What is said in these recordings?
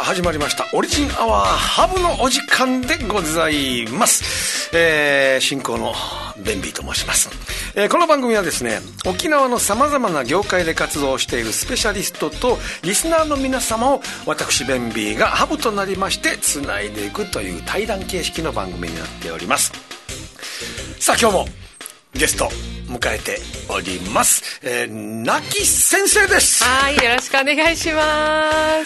始まりましたオリジンアワーハブのお時間でございます。進行のベンビーと申します。この番組はですね、沖縄のさまざまな業界で活動しているスペシャリストとリスナーの皆様を私ベンビーがハブとなりましてつないでいくという対談形式の番組になっております。さあ今日もゲスト迎えております。なき先生です。 はい、よろしくお願いします。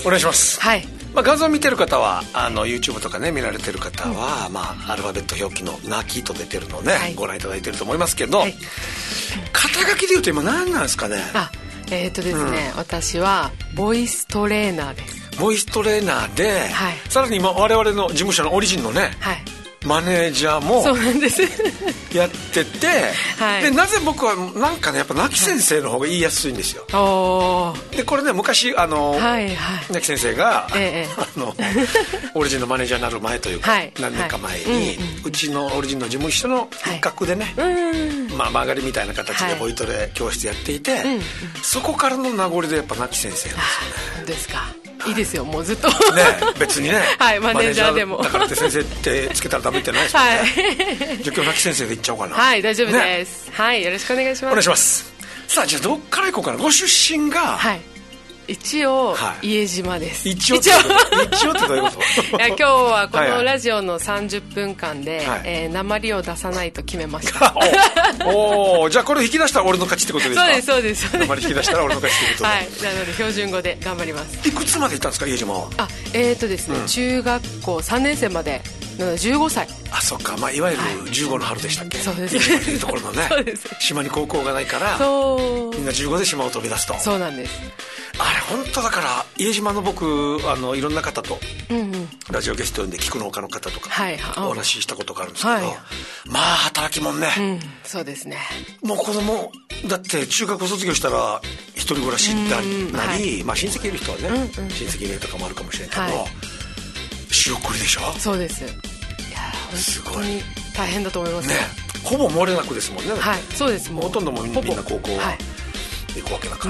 お願いします。 はい。 画像を見てる方はYouTube とかね見られてる方は、アルファベット表記のなきと出てるのね、はい、ご覧いただいてると思いますけど、はい、肩書きでいうと今何なんですかね。 ですね、私はボイストレーナーです。 ボイストレーナーで、はい、さらに今我々の事務所のオリジンのね、はい、マネージャーもそうなんですやってて、はい、でなぜ僕はなんかねやっぱなき先生の方が言いやすいんですよ。でこれね昔はいはい、なき先生が、オリジンのマネージャーになる前というか、はい、何年か前に、うちのオリジンの事務所の一角でね、曲がりみたいな形でボイトレ教室やっていて、そこからの名残でやっぱなき先生なんですよね。 ですか。いいですよ、もうずっとね別にねはい、マネージャーでもだからって先生ってつけたらダメってないですよね、はい、じゃあ今日なき先生でいっちゃおうかな。 はい大丈夫です、ね、はいよろしくお願いします。 お願いします。さあじゃあどっから行こうかな。ご出身がはい一応、はい、家島です。 一応ってどういうこといや今日はこのラジオの30分間で、はい鉛を出さないと決めましたおじゃあこれ引き出したら俺の勝ちってことですか。 そうです鉛引き出したら俺の勝ちってことで、 はい、なので標準語で頑張ります。 いくつまで行ったんですか家島は。 ですね、中学校3年生まで15歳。 そっか、いわゆる15の春でしたっけ、はい、 そうです家島というところのねそうです島に高校がないからみんな15で島を飛び出すと。 そうなんです。 あれ本当だから家島の僕いろんな方とラジオゲスト呼んで菊農家の方とかお話ししたことがあるんですけど、働きもんね、 そうですね。 もう子供だって中学校卒業したら一人暮らしなり、親戚いる人はね、親戚いるとかもあるかもしれないけど、仕送りでしょ。 そうです。いや本当に大変だと思いますね。 ほぼ漏れなくですもんね。 はいそうです。 ほとんどもみんな高校は行くわけだから、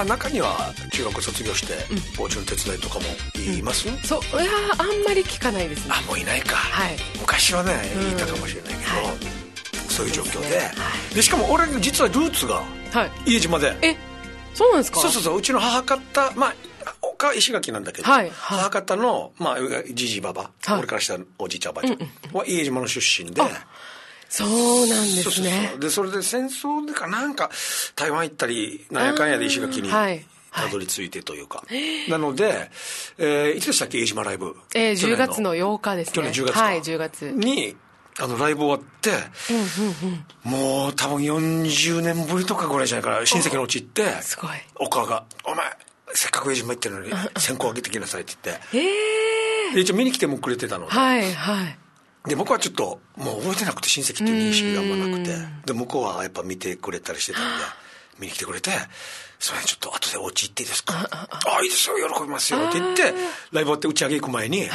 中には中学卒業してお家の手伝いとかも言います、 いやあんまり聞かないですね。 もういないか、はい、昔はね言ったかもしれないけど、そういう状況でしかも俺実はルーツが家島で、 そうなんですか。 そううちの母方石垣なんだけど、母方のじじばば、俺からしたおじいちゃんおばあちゃんは家島の出身で、 そうなんですね。 でそれで戦争でかなんか台湾行ったりなんやかんやで石垣にたどり着いてというか、なので、いつでしたっけ家島ライブ。 10月の8日ですね。 去年10月か、 はい10月にライブ終わって、もう多分40年ぶりとかぐらいじゃないから親戚のうち行って、 すごいお母が「お前せっかく家島行ってるのに線香あげてきなさい」って言って、で一応見に来てもくれてたので、で僕はちょっともう覚えてなくて親戚っていう認識があんまなくて、で向こうはやっぱ見てくれたりしてたんで見に来てくれて「それちょっと後でお家行っていいですか?」いいですよ喜びますよ」って言ってライブ終わって打ち上げ行く前に、もう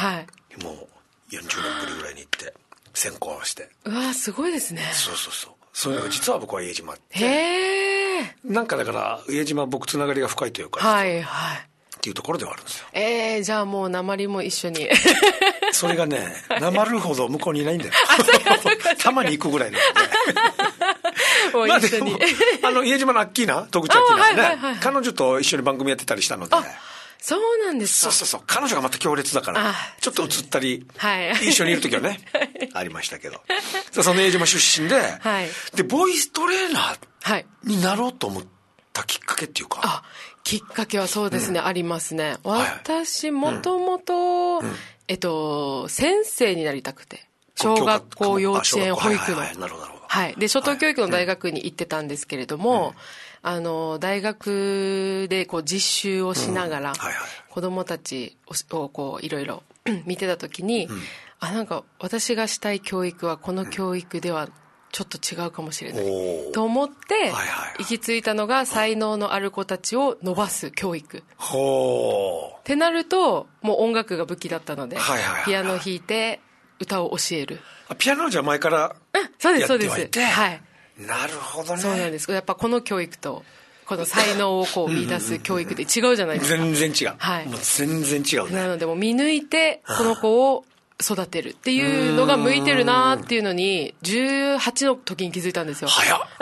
40年ぶりぐらいに行って線香をして。 うわすごいですね。 そういうのが実は僕は家島ってなんかだから家島僕つながりが深いというか、っていうところではあるんですよ。 じゃあもう鉛も一緒にそれがね鉛るほど向こうにいないんだよたまに行くぐらいなので一緒に家島のアッキーナ戸口アッキーナね、彼女と一緒に番組やってたりしたので。 そうなんですか。 そう彼女がまた強烈だからちょっと映ったり、一緒にいる時はねありましたけどその家島出身で、でボイストレーナーになろうと思ったきっかけっていうか。 きっかけはそうですね、ありますね。私もともと先生になりたくて、小学校幼稚園保育ので初等教育の大学に行ってたんですけれども、大学で実習をしながら子どもたちをいろいろ見てた時に、なんか私がしたい教育はこの教育ではちょっと違うかもしれないと思って行き着いたのが才能のある子たちを伸ばす教育ってなると、もう音楽が武器だったのでピアノ弾いて歌を教える。 ピアノじゃ前からやってはいて、 そうです。 なるほどね。 そうなんです。やっぱこの教育とこの才能をこう見出す教育って違うじゃないですか。 全然違う、 はい、 もう全然違うね。 なのでもう見抜いてこの子を育てるっていうのが向いてるなっていうのに18の時に気づいたんですよ。 早っ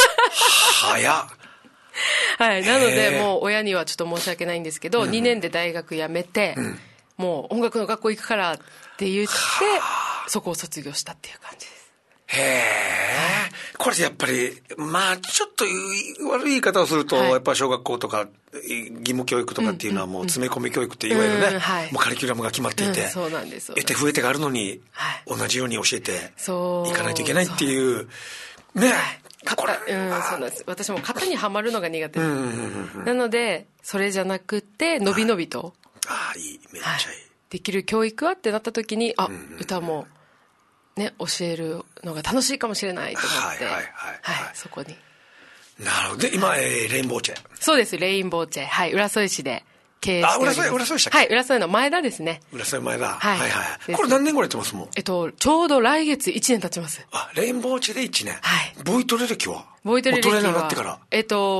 はい、なのでもう親にはちょっと申し訳ないんですけど、2年で大学辞めて、もう音楽の学校行くからって言ってそこを卒業したっていう感じです。 へえ、これやっぱりまあちょっと悪い言い方をすると、やっぱり小学校とか義務教育とかっていうのはもう詰め込み教育っていわゆるね、もうカリキュラムが決まっていて、 そうなんです。 得手不得手があるのに、同じように教えていかないといけないっていうね。これそうなんです。私も型にはまるのが苦手です。なのでそれじゃなくてのびのびと、 いい、めっちゃいい、 できる教育はってなった時に歌もね、教えるのが楽しいかもしれないと思って、そこに。 なるほど。で、今、レインボーチェ。 そうです、レインボーチェ。はい、浦添市で経営しております。 浦添でしたっけ？ はい、浦添の前田ですね。 浦添前田。はいはい。これ何年ぐらいやってますもん？ ちょうど来月1年経ちます。 レインボーチェで1年。 はい。 ボイトレ歴は？ ボイトレ歴は。 トレーナーになってから。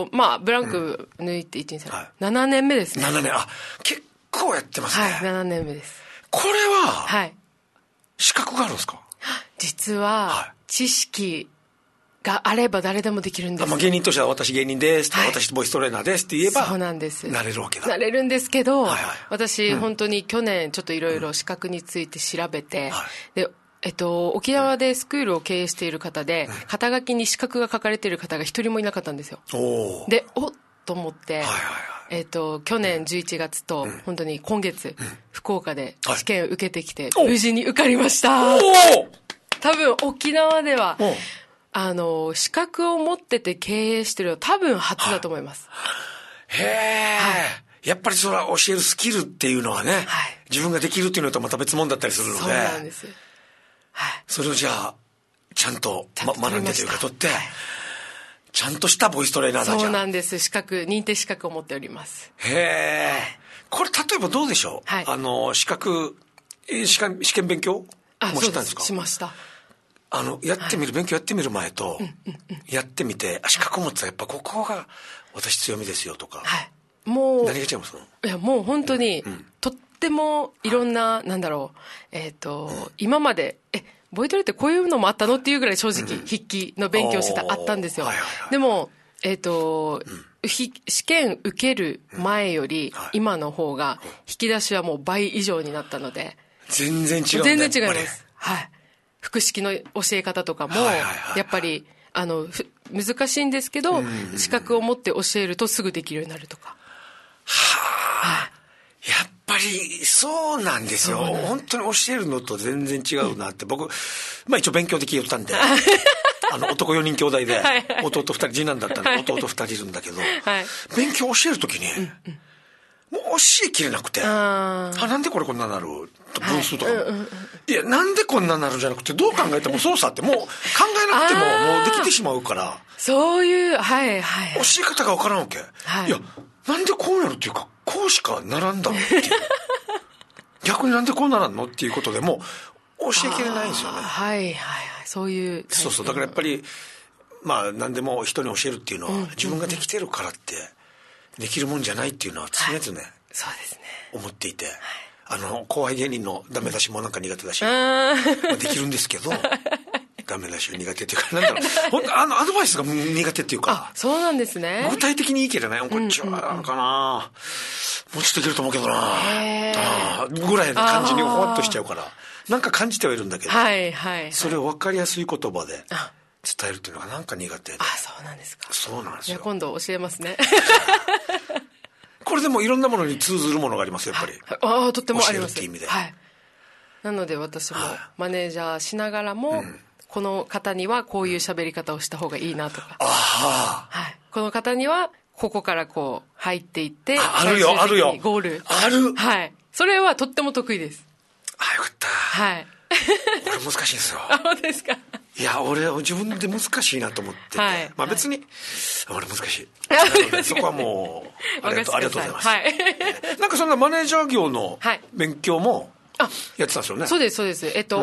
まあ、ブランク抜いて1、2、3。7年目ですね。 7年。結構やってますね。 はい、7年目です。 これは、資格があるんですか？ 実は知識があれば誰でもできるんです。 芸人としては私芸人ですとか、私ボイストレーナーですって言えばそうなんです、 なれるわけだ。 なれるんですけど、私本当に去年ちょっといろいろ資格について調べて、で沖縄でスクールを経営している方で、肩書きに資格が書かれている方が一人もいなかったんですよ。でと思って、去年11月と本当に今月、福岡で試験を受けてきて無事に受かりました。多分沖縄では資格を持ってて経営してるのは多分初だと思います。 へえ、やっぱりそれは教えるスキルっていうのはね、自分ができるっていうのとまた別物だったりするので、 そうなんです。 それをじゃあちゃんと学んでというか取って、ちゃんとしたボイストレーナーだじゃん。 そうなんです。認定資格を持っております。 へえ。これ例えばどうでしょう？試験勉強もしたんですか？ しました。 勉強やってみる前と、やってみて、資格持ってたらやっぱここが私強みですよとか。 もう。 何が違います？ いや、もう本当に、とってもいろんな、今まで、ボイトレってこういうのもあったのっていうぐらい正直、筆記の勉強してあったんですよ。でも、試験受ける前より、今の方が、引き出しはもう倍以上になったので。 全然違う。 全然違います。はい。複式の教え方とかも、やっぱり、難しいんですけど、資格を持って教えるとすぐできるようになるとか。 やっぱりそうなんですよ。本当に教えるのと全然違うなって。僕、一応勉強できよったんで、男4人兄弟で、弟2人、次男だったんで、弟2人いるんだけど、勉強教えるときに、もう教えきれなくて、なんでこれこんなになる分数とかも、いや、なんでこんなになるんじゃなくて、どう考えても操作ってもう考えなくてももうできてしまうから、 そういう、教え方が分からんわけ。いや、なんでこうなるっていうか、こうしかならんだろうっていう。逆になんでこうならんのっていうことでもう教えきれないんですよね。 そういう。 そう、だからやっぱり、何でも人に教えるっていうのは、自分ができてるからって、できるもんじゃないっていうのは常々、 そうですね。 思っていて、後輩芸人のダメ出しもなんか苦手だし、できるんですけど、ダメ出しが苦手っていうか、本当アドバイスが苦手っていうか、 そうなんですね。 具体的にいいけどね、こっちはなんかな、もうちょっといけると思うけどな、ぐらいの感じにほわっとしちゃうから、なんか感じてはいるんだけど、それを分かりやすい言葉で伝えるっていうのがなんか苦手で。 そうなんですか。 そうなんですよ。 今度教えますね。 これでもいろんなものに通ずるものがありますやっぱり。 とってもあります。 教えるっていう意味で。 なので私もマネージャーしながらも、この方にはこういう喋り方をした方がいいなとか、この方にはここからこう入っていって、 あるよゴール。 ある。 それはとっても得意です。 よかった。俺難しいんですよ。 そうですか。 いや、俺自分で難しいなと思ってて、別に俺難しい。そこはもうありがとうございます。なんかそんなマネージャー業の勉強もやってたんですよね。 そうです。音楽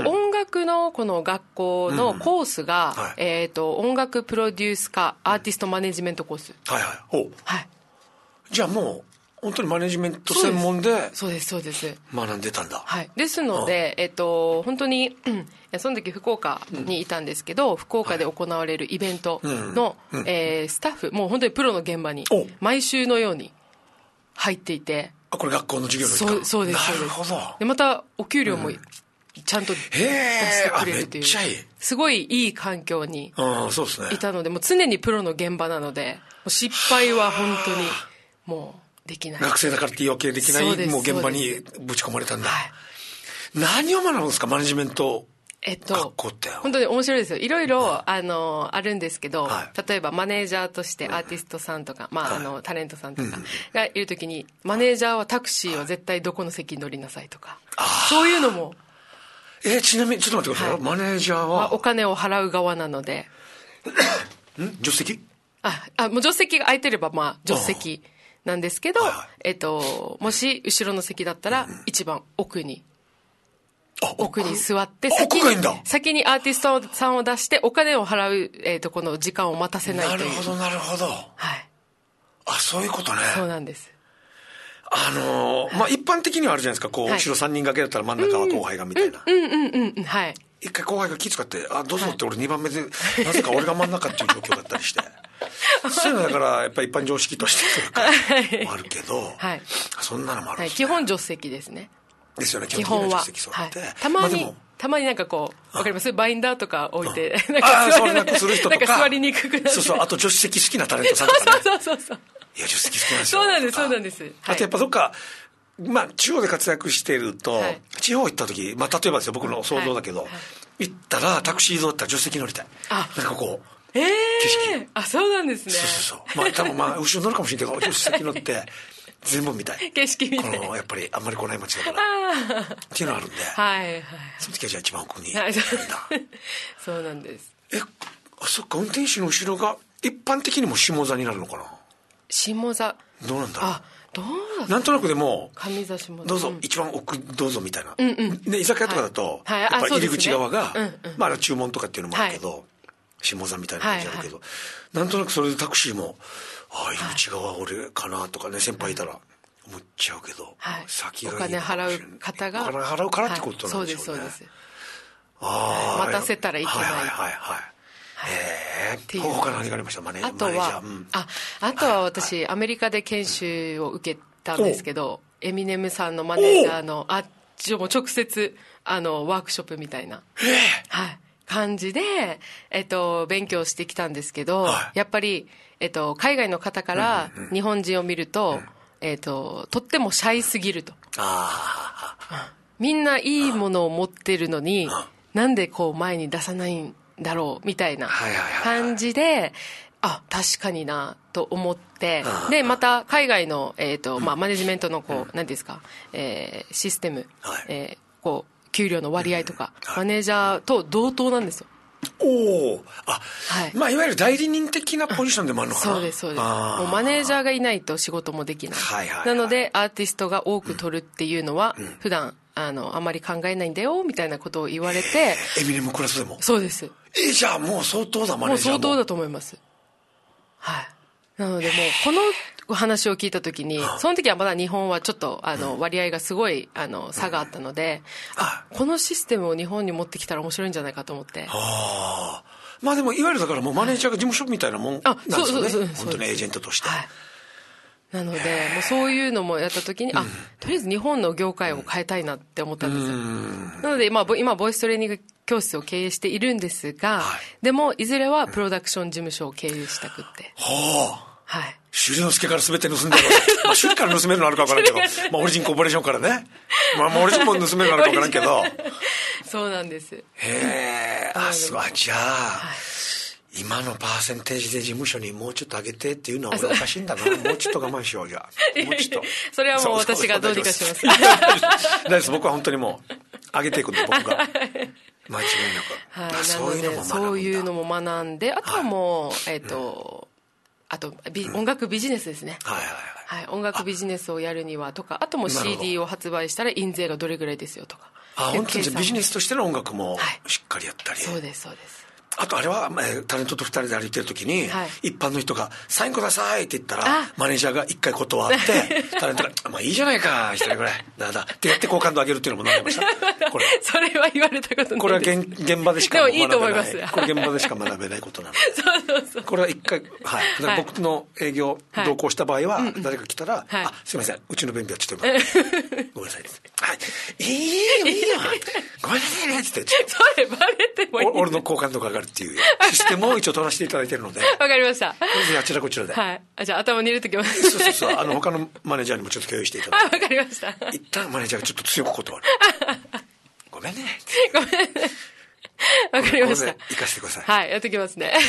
楽のこの学校のコースが、 はい、 音楽プロデュース科アーティストマネジメントコース。 はいはい。ほう。 はい。 じゃあもう本当にマネジメント専門でそうですそうです学んでたんだ。 はい。ですので、本当に、その時福岡にいたんですけど、福岡で行われるイベントの、スタッフ、もう本当にプロの現場に毎週のように入っていて。 あ、これ学校の授業ですか？ そうです。 なるほど。 でまたお給料もちゃんと出してくれるという、 めっちゃいい。 すごいいい環境にそうですね。 いたので、もう常にプロの現場なので、もう失敗は本当にもうできない。 学生だからって言い訳できない、もう現場にぶち込まれたんだ。はい、何を学ぶんですか、マネジメント学校って。 本当に面白いですよ。いろいろ、あるんですけど、例えばマネージャーとしてアーティストさんとか、タレントさんとかがいるときに、マネージャーはタクシーは絶対どこの席に乗りなさいとか、そういうのも。 ちなみにちょっと待ってください。マネージャーは、 お金を払う側なので。 助手席？ もう助手席が空いてれば、助手席なんですけど、もし後ろの席だったら、一番奥に座って、先にアーティストさんを出して、お金を払う、この時間を待たせないという。 なるほど、なるほど。はい。そういうことね。 そうなんです。 一般的にはあるじゃないですか、こう、後ろ3人掛けだったら真ん中は後輩がみたいな。 はい。 一回後輩が気遣って、どうぞって俺2番目で、なぜか俺が真ん中っていう状況だったりして。そういうのだから、やっぱり一般常識としてというか、あるけど、そんなのもあるんですね。 基本助手席ですね。 ですよね、基本は。 たまになんかこう、わかります？バインダーとか置いて、 なんかする人とか。 座りにくくなって。 そう、あと助手席好きなタレントさんとかね。 そう。 いや、助手席好きなんですよ。 そうなんです。 あとやっぱどっか、地方で活躍していると、地方行った時、例えばですよ、僕の想像だけど、行ったらタクシー移動だったら助手席乗りたい。なんかこう、景色。 そうなんですね。 そう。多分後ろ乗るかもしれないけど、助手席乗って、全部見たい。 景色見たい。 やっぱりあんまり来ない街だから。っていうのがあるんで。その時はじゃあ一番奥にいるんだ。 そうなんです。 そっか、運転手の後ろが一般的にも下座になるのかな？ 下座。 どうなんだろう。 どうだなんとなくでも、 上座下座。 どうぞ、一番奥どうぞみたいな。居酒屋とかだと、やっぱり入り口側が、注文とかっていうのもあるけど、下座みたいな感じあるけど、なんとなくそれでタクシーも、入り口側俺かなとかね、先輩いたら思っちゃうけど、先がいい。 お金払う方が。 お金払うからってことなんでしょうね。 そうです。待たせたらいけない。 他何がありました？マネージャー。 あとは私、アメリカで研修を受けたんですけど、エミネムさんのマネージャーの、もう直接、ワークショップみたいな、感じで、勉強してきたんですけど、やっぱり、海外の方から日本人を見ると、とってもシャイすぎると。みんないいものを持ってるのに、なんでこう前に出さないんだろうみたいな感じで、確かになと思って、でまた海外の、マネジメントのこう何ですか、システム、こう給料の割合とか、マネージャーと同等なんですよ。 いわゆる代理人的なポジションでもあるのかな。 そうです。もうマネージャーがいないと仕事もできない。なのでアーティストが多く取るっていうのは、普段あまり考えないんだよみたいなことを言われて。 エミネムクラスでも？そうです。 じゃあもう相当だ、マネージャーも。 もう相当だと思います。なのでもうこのお話を聞いたときに、その時はまだ日本はちょっと割合がすごい差があったので、このシステムを日本に持ってきたら面白いんじゃないかと思って。 でもいわゆるだからもうマネージャーが事務所みたいなもんなんですよね。本当にエージェントとして。 なのでもうそういうのもやった時に、とりあえず日本の業界を変えたいなって思ったんですよ。なので今ボイストレーニング教室を経営しているんですが、でもいずれはプロダクション事務所を経営したくって。 修理之助から全て盗んでる修理から盗めるのあるか分からんけど、オリジンコーポレーションからね、オリジンも盗めるのあるか分からんけど。 そうなんです。 じゃあ、今のパーセンテージで事務所にもうちょっと上げてっていうのは俺おかしいんだな。もうちょっと我慢しよう。じゃあもうちょっとそれはもう私がどうにかします。 大丈夫です。僕は本当にもう上げていくんで、僕が間違いなく。 そういうのも学んで、あとはもうあと音楽ビジネスですね。音楽ビジネスをやるにはとか、あとも CD を発売したら印税がどれぐらいですよとか。 本当にビジネスとしての音楽もしっかりやったり、 そうですそうです。 あとあれはタレントと2人で歩いてる時に、一般の人が「サインください」って言ったらマネージャーが1回断ってタレントが「まあいいじゃないか1人ぐらいだだ」ってやって好感度上げるっていうのも何でましたこれそれは言われたことないです。 これは現場でしか学べない。 でもいいと思います。 これ現場でしか学べないことなのでそうこれは1回、はい、僕の営業同行した場合は誰か来たら「あすいませんうちの便秘はちょっとごめんなさい」はい「いいよごめんなさいね」って言ってそれバレてもいい。 俺の好感度が上がるっていうシステムを一応取らせていただいているので。 わかりました。 あちらこちらで。 はい。じゃあ頭に入れてきます。 そう他のマネージャーにもちょっと共有していただいて。 わかりました。 一旦マネージャーがちょっと強く断る。ごめんね。 ごめんね。わかりました。 生かしてください。 はい、やってきますね。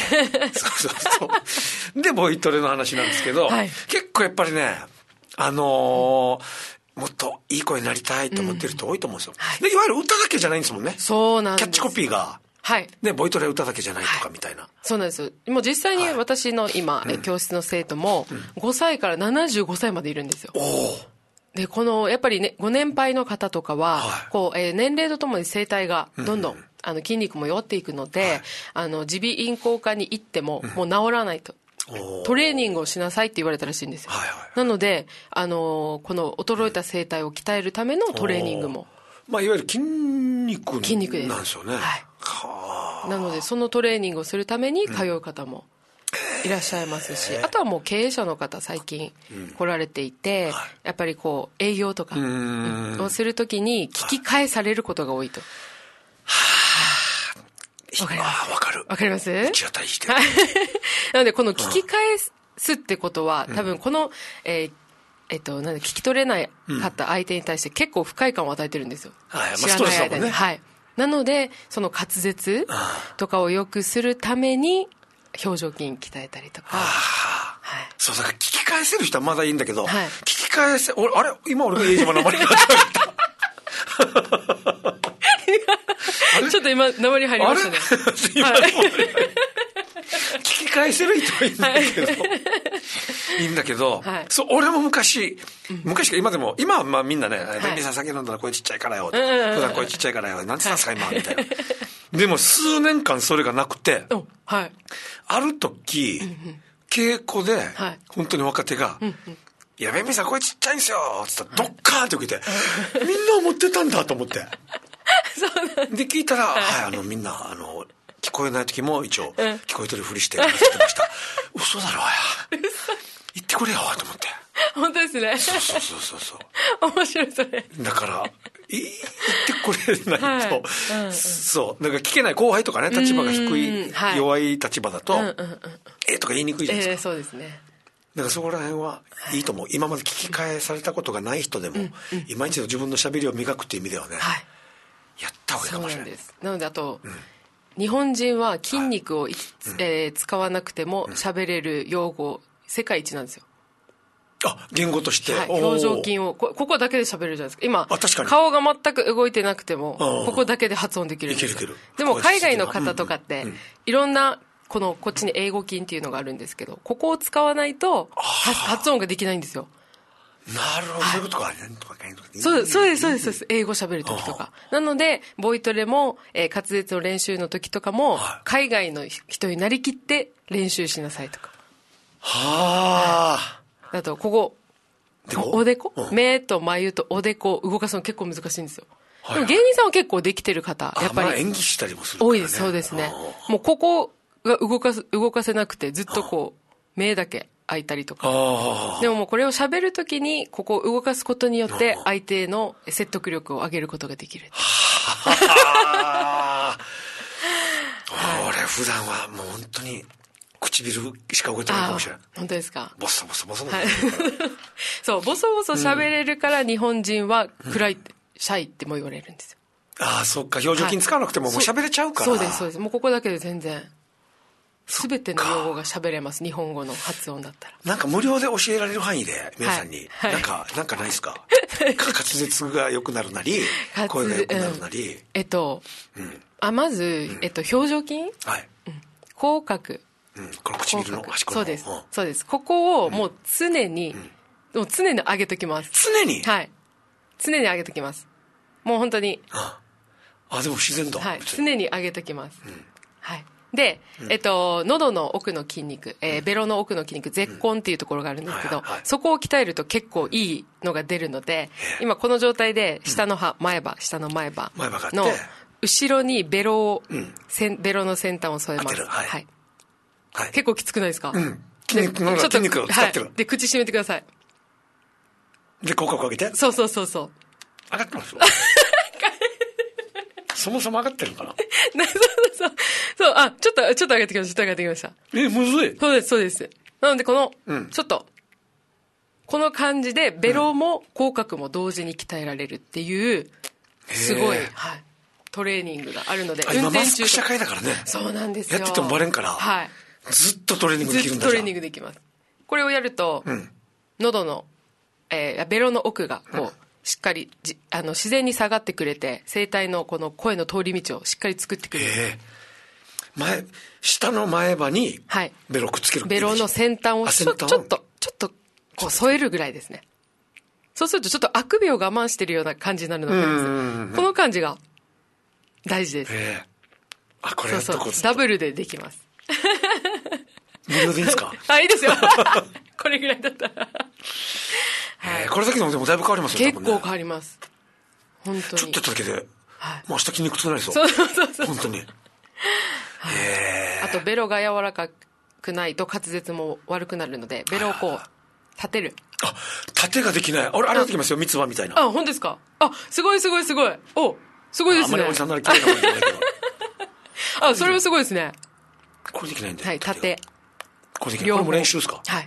そうでボイトレの話なんですけど、結構やっぱりねもっといい声になりたいと思ってる人多いと思うんですよ。でいわゆる歌だけじゃないんですもんね。 そうなんです。 キャッチコピーが。はい。で、ボイトレ歌だけじゃないとかみたいな。 そうなんです。もう実際に私の今、教室の生徒も、5歳から75歳までいるんですよ。で、やっぱりね、ご年配の方とかは、年齢とともに声帯がどんどん、筋肉も弱っていくので、耳鼻咽喉科に行っても、もう治らないと。トレーニングをしなさいって言われたらしいんですよ。なので、この衰えた声帯を鍛えるためのトレーニングも。 まあ、いわゆる筋肉なんですよね。 はい。なのでそのトレーニングをするために通う方もいらっしゃいますし、あとはもう経営者の方最近来られていて、やっぱり営業とかをするときに聞き返されることが多いと。わかります。 わかる。 わかります。 うちは大してる。 なのでこの聞き返すってことは多分この聞き取れない方相手に対して結構不快感を与えてるんですよ。知らない間に。はい。なのでその滑舌とかを良くするために表情筋鍛えたりとか。 そうだから聞き返せる人はまだいいんだけど、聞き返せあれ今俺が家島のまりがちょっと今鉛入りましたね。 聞き返せる人はいいんだけど、いいんだけど、俺も昔か今でも、今はまあみんなね、便利さ酒飲んだら声ちっちゃいからよ、普段声ちっちゃいからよ、なんて言ったんですか今、みたいな。でも数年間それがなくて、ある時、稽古で、本当に若手が、いや、便利さ声ちっちゃいんですよ、つったらドッカーンって受けて、みんな思ってたんだと思って。で、聞いたら、みんな、聞こえない時も一応聞こえてるふりしてやってました。嘘だろや。言ってくれよと思って。 本当ですね。そう面白いそれ。 だから言ってくれないと、そうなんか聞けない後輩とかね、立場が低い弱い立場だととか言いにくいじゃないですか。 そうですね。 だからそこら辺はいいと思う。今まで聞き返されたことがない人でも今一度自分のしゃべりを磨くっていう意味ではね、やった方がいいかもしれない。 なのであと日本人は筋肉を使わなくても喋れる用語世界一なんですよ。 言語として、 表情筋をここだけで喋れるじゃないですか。今顔が全く動いてなくてもここだけで発音できるんですよ。でも海外の方とかっていろんなこっちに英語筋っていうのがあるんですけど、ここを使わないと発音ができないんですよ。 なるほど、そういうことか。 そうです。英語喋るときとか。なので、ボイトレも、滑舌の練習の時とかも、海外の人になりきって練習しなさいとか。あと、おでこ、目と眉とおでこを動かすの結構難しいんですよ。でも芸人さんは結構できてる方、やっぱり。 演技したりもするからね。 多いです、そうですね。もうここが動かせなくて、ずっと目だけ開いたりとか。でももうこれを喋るときにここを動かすことによって相手の説得力を上げることができる。 俺普段はもう本当に唇しか動いてないかもしれない。 本当ですか。 ボソボソそうボソボソ喋れるから日本人は暗い、シャイっても言われるんですよ。 そっか、表情筋使わなくてももう喋れちゃうから。 そうです。もうここだけで全然全ての用語が喋れます。日本語の発音だったら。なんか無料で教えられる範囲で皆さんに、なんかないですか？滑舌が良くなるなり、声が良くなるなり。 まず、表情筋、口角、 この唇の端っこの。 そうです。ここをもう常に上げときます。 常に？ はい。常に上げときます。 もう本当に。 でも自然だ。 はい。常に上げときます。はい。で、喉の奥の筋肉、ベロの奥の筋肉、舌根っていうところがあるんですけど、そこを鍛えると結構いいのが出るので、今この状態で下の下の前歯の後ろにベロの先端を添えます。はい。結構きつくないですか？ 筋肉を使ってる。 で、口閉めてください。 で、口角上げて。 そう。 上がってますよ。そもそも上がってるのかな。 そう。ちょっと上げてきました。 むずい。 そうです。なので、ちょっと、この感じで、ベロも口角も同時に鍛えられるっていう、すごい、トレーニングがあるので、 今マスク社会だからね。 そうなんですよ。 やっててもバレんから、ずっとトレーニングできるんだ。 ずっとトレーニングできます。これをやると、喉の、ベロの奥が、しっかり自然に下がってくれて、声帯のこの声の通り道をしっかり作ってくれる。 下の前歯にベロくっつける。 ベロの先端をちょっとこう添えるぐらいですね。そうするとちょっとあくびを我慢してるような感じになるので、この感じが大事です。 これそうダブルでできます。 無料でいいですか？ いいですよ。これぐらいだったら。 これだけでもだいぶ変わりますよ。 結構変わります。本当に。 ちょっとやっただけで、もう明日筋肉痛になりそう。そう。本当に。 あとベロが柔らかくないと滑舌も悪くなるので、ベロをこう立てる。 立てができない。あれできますよ、三つ葉みたいな。 本当ですか？すごい。お、すごいですね。 あんまりおじさんなら嫌いなもんじゃないけど。 それはすごいですね。 これできないんで。 立て。 これできない。これも練習ですか？ はい。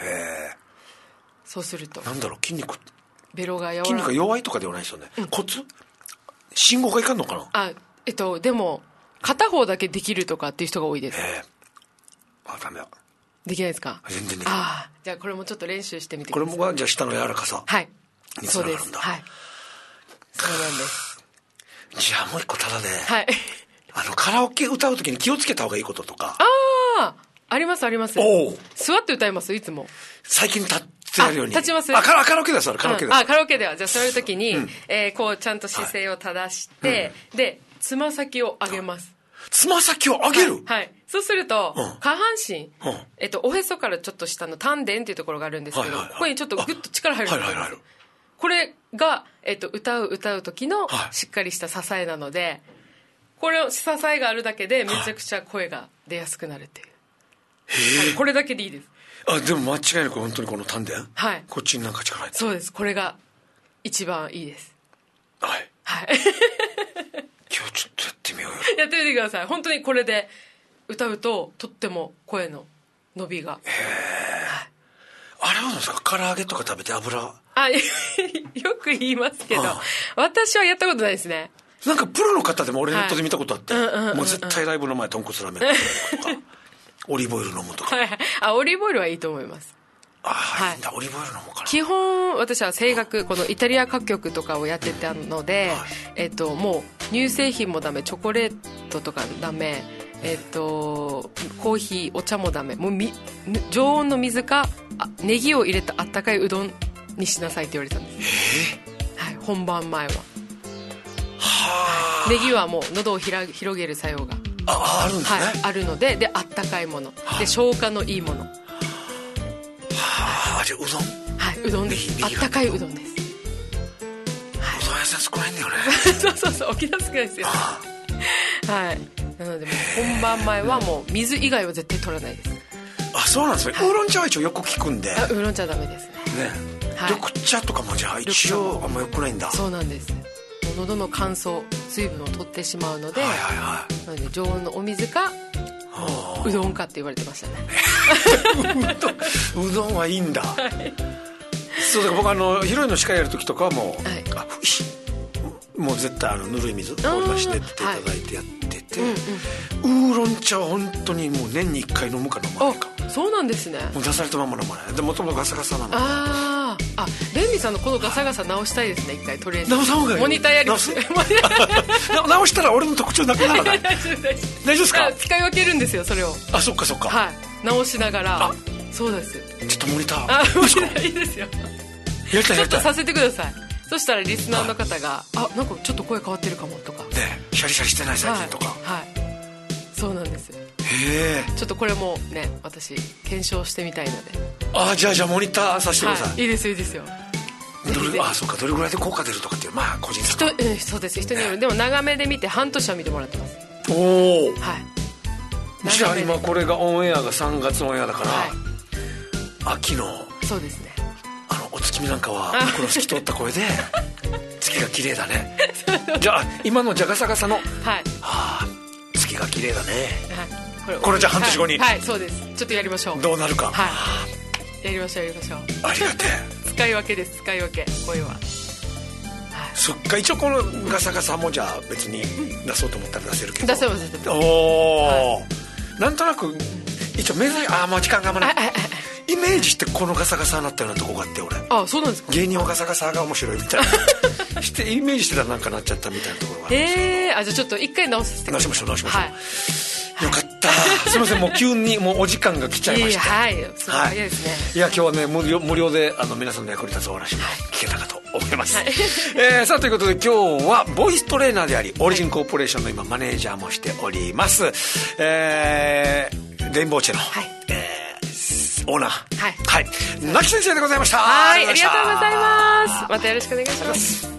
そうすると。 なんだろう、筋肉。 ベロが柔らかい。 筋肉が弱いとかではないですよね。コツ？信号がいかんのかな？ でも、片方だけできるとかっていう人が多いです。 ダメだ。 できないですか？ 全然できない。 じゃあこれもちょっと練習してみてください。 これもじゃあ下の柔らかさ。 はい。 につながるんだ。 はい。そうなんです。 じゃあもう一個ただね。 はい。 カラオケ歌うときに気をつけた方がいいこととか。 あります。座って歌いますいつも。 最近立ってやるように。 立ちます。 カラオケです。カラオケです。 カラオケでは。じゃあそういうときに、こうちゃんと姿勢を正して、で、つま先を上げます。 つま先を上げる？ はい。そうすると、下半身、おへそからちょっと下の丹田っていうところがあるんですけど、ここにちょっとグッと力入るんですよ。これが、歌う時のしっかりした支えなので、これを支えがあるだけでめちゃくちゃ声が出やすくなるっていう。これだけでいいです。 でも間違いなく本当にこの丹田？ はい。 こっちになんか力入ってる。 そうです。これが一番いいです。 はい。今日ちょっとやってみようよ。 やってみてください。本当にこれで歌うととっても声の伸びが。 あれはどうですか？唐揚げとか食べて油。 よく言いますけど、私はやったことないですね。 なんかプロの方でも俺ネットで見たことあって、もう絶対ライブの前豚骨ラーメンとかオリーブオイル飲むとか。 オリーブオイルはいいと思います。 いいんだ、オリーブオイル飲もうかな。 基本私は声楽、このイタリア歌曲とかをやってたので、もう乳製品もダメ、チョコレートとかダメ、コーヒー、お茶もダメ、もう常温の水かネギを入れたあったかいうどんにしなさいって言われたんです。本番前は。ネギはもう喉を広げる作用があるんですね。 あるので、であったかいもので消化のいいもの。 じゃあうどん。 うどんです。あったかいうどんです。 うどん屋さん少ないんだよね。 そう起き出すくないですよ。なのでもう本番前はもう水以外は絶対取らないです。 そうなんですね。ウーロン茶は一応よく聞くんで。 ウーロン茶はダメですね。 緑茶とかもじゃあ一応あんまよくないんだ。 そうなんです。喉の乾燥、水分を取ってしまうので、なので常温のお水かうどんかって言われてましたね。 うどんはいいんだ。そうだから僕ヒロインの司会やる時とかはもう、もう絶対ぬるい水を出してっていただいてやってて、ウーロン茶は本当にもう年に1回飲むか飲まないか。 そうなんですね。 もう出されたまま飲まない。でもともとガサガサなの。 レンミさんのこのガサガサ直したいですね。一回トレーニング直した方がいい。 モニターやります。 直したら俺の特徴なくならない。大丈夫ですか？ 使い分けるんですよそれを。 そっかそっか。 直しながら。そうです。 ちょっとモニターいいですよ。 やりたい。 ちょっとさせてください。 そしたらリスナーの方がなんかちょっと声変わってるかもとかね、シャリシャリしてない最近とか、 はい、そうなんです。 へえ。 ちょっとこれもね私検証してみたいので、 じゃあモニターさせてください。 いいですよいいですよ。 そうか、どれぐらいで効果出るとかっていう個人差そうです、人による。でも長めで見て半年は見てもらってます。 おお、 はい。 じゃあ今これがオンエアが3月オンエアだから、秋のそうですね、 お月見なんかはこの透き通った声で月が綺麗だねじゃあ今のじゃガサガサの月が綺麗だね、これじゃあ半年後に、 はいそうです。ちょっとやりましょう。 どうなるか、 やりましょう。 ありがてえ使い分けです、使い分け声は。 そっか、一応このガサガサもじゃあ別に出そうと思ったら出せるけど、 出せます。 おお、なんとなく一応目指もう時間があんまないイメージしてこのガサガサになったようなとこがあって、俺そうなんですか。 芸人はガサガサが面白いみたいなしてイメージしてたらなんかなっちゃったみたいなところがあるんですけど、 じゃあちょっと一回直させてください。 直しましょう、よかったすいません、もう急にもうお時間が来ちゃいました。 すごい早いですね。 いや今日はね無料で皆さんの役に立つお話が聞けたかと思います、さあということで今日はボイストレーナーでありオリジンコーポレーションの今マネージャーもしております、レインボーチェの、オーナー、亡き先生でございました。 ありがとうございます。またよろしくお願いします。